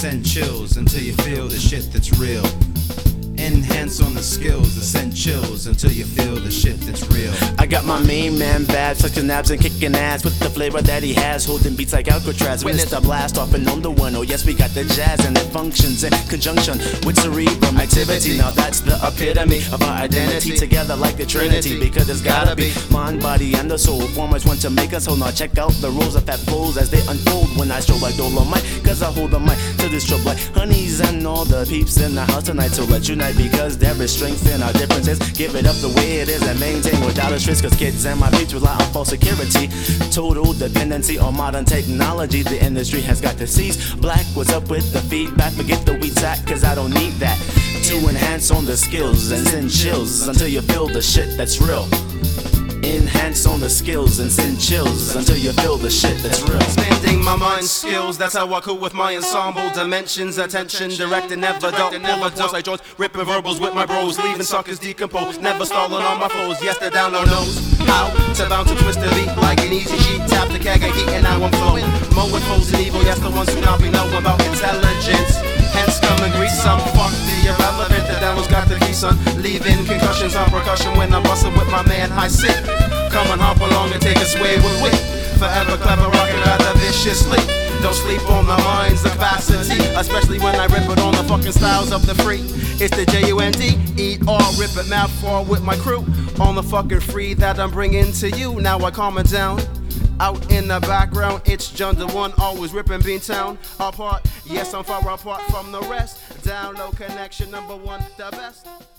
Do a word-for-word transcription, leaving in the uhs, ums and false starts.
send chills until you feel the shit that's real. Enhance on the skills that send chills until you feel the shit that's real. I got my main man bad, flexing abs and kicking ass with the flavor that he has, holding beats like Alcatraz. When it's the blast off and on the one, oh yes, we got the jazz, and it functions in conjunction with cerebrum activity. Now that's the epitome of our identity, together like the Trinity, because it's gotta be mind, body, and the soul. Formers want to make us whole. Now check out the rows of fat flows as they unfold when I stroll like Dolomite, cause I hold the mic to this strobe like honeys and all the peeps in the house tonight. So let you know, because there is strength in our differences. Give it up the way it is and maintain without a twist, cause kids and my peeps rely on false security. Total dependency on modern technology. The industry has got to cease. Black, what's up with the feedback? Forget the weed sack, cause I don't need that. To enhance on the skills and send chills until you feel the shit that's real. Enhance on the skills and send chills until you feel the shit that's real. Expanding my mind skills, that's how I cool with my ensemble. Dimensions, attention, direct and never dull. Never force I joints, ripping verbals with my bros, leaving suckers decomposed. Never stalling on my flows, yes they're down on nose. How to bounce to twist the beat like an easy sheet. Tap the keg and heat and now I'm flowing. Mowing foes and evil, yes the ones who now be know about intelligence. Hence come and grease some, fuck the irrelevant. The devil's got the key son, leaving concussions on percussion when I'm busting with my man high sick. Come and hop along and take a sway with wit. Forever clever, rockin' rather viciously. Don't sleep on the mind's capacity, especially when I rip it on the fucking styles of the free. It's the J U N D, eat all, rip it, mouth fall with my crew. On the fucking free that I'm bringing to you. Now I calm it down. Out in the background, it's John the One, always ripping Beantown apart. Yes, I'm far apart from the rest. Down low connection, number one, the best.